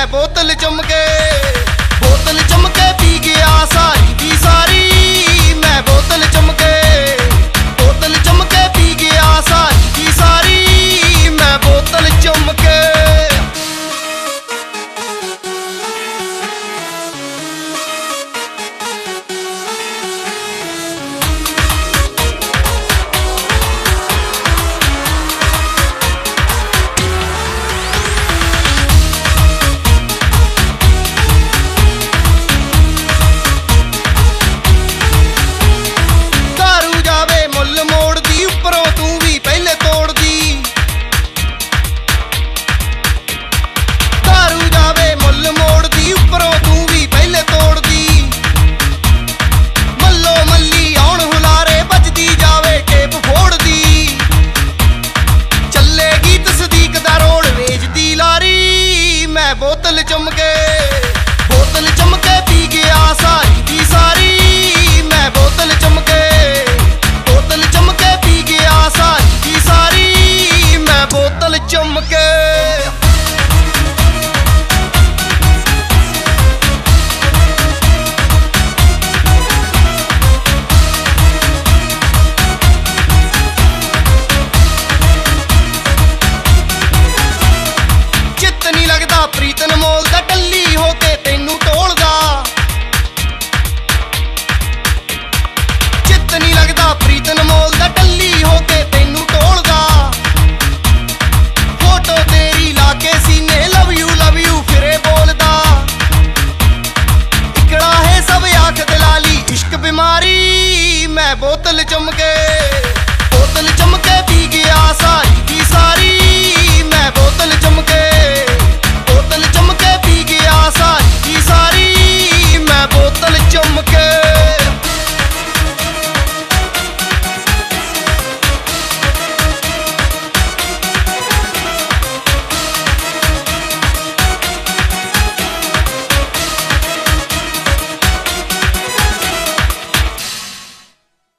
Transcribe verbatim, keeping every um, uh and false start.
मैं बोतल चमके बोतल चमके पी गया सारी दी सारी। मैं बोतल चमके बोतल चमके पी गया सारी दी सारी। मैं बोतल चमके बोतल चमके बोतल चमके पी गया सारी दी सारी। मैं बोतल चमके बोतल चमके पी गया सारी दी सारी। मैं बोतल चमके।